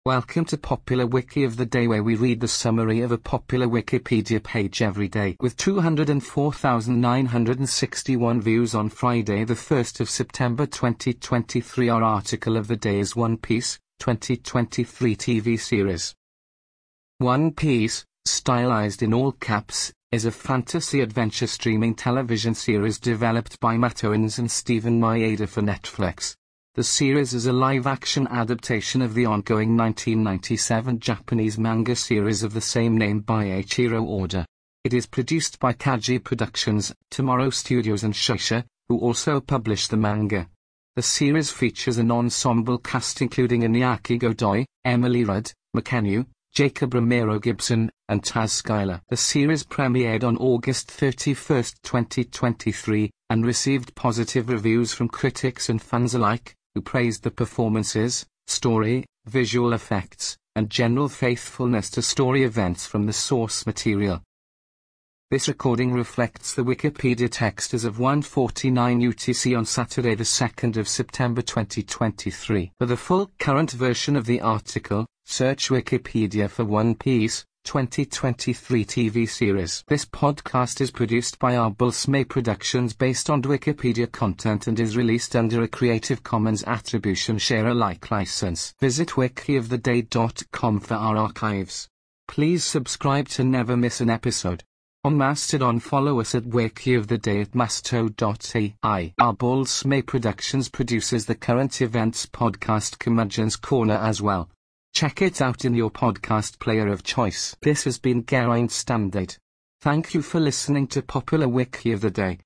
Welcome to Popular Wiki of the Day, where we read the summary of a popular Wikipedia page every day. With 204,961 views on Friday the 1st of September 2023, our article of the day is One Piece, 2023 TV series. One Piece, stylized in all caps, is a fantasy adventure streaming television series developed by Matt Owens and Steven Maeda for Netflix. The series is a live-action adaptation of the ongoing 1997 Japanese manga series of the same name by Eiichiro Oda. It is produced by Kaji Productions, Tomorrow Studios and Shueisha, who also publish the manga. The series features an ensemble cast including Iñaki Godoy, Emily Rudd, Mackenyu, Jacob Romero Gibson, and Taz Skylar. The series premiered on August 31, 2023, and received positive reviews from critics and fans alike, who praised the performances, story, visual effects, and general faithfulness to story events from the source material. This recording reflects the Wikipedia text as of 1:49 UTC on Saturday the 2nd of September 2023. For the full current version of the article, search Wikipedia for One Piece, 2023 TV series. This podcast is produced by Arbulsme Productions based on Wikipedia content and is released under a Creative Commons Attribution Share Alike license. Visit wikioftheday.com for our archives. Please subscribe to never miss an episode. On Mastodon, follow us at wikioftheday at masto.ai. Arbulsme Productions produces the Current Events podcast Curmudgeon's Corner as well. Check it out in your podcast player of choice. This has been Geraint Standard. Thank you for listening to Popular Wiki of the Day.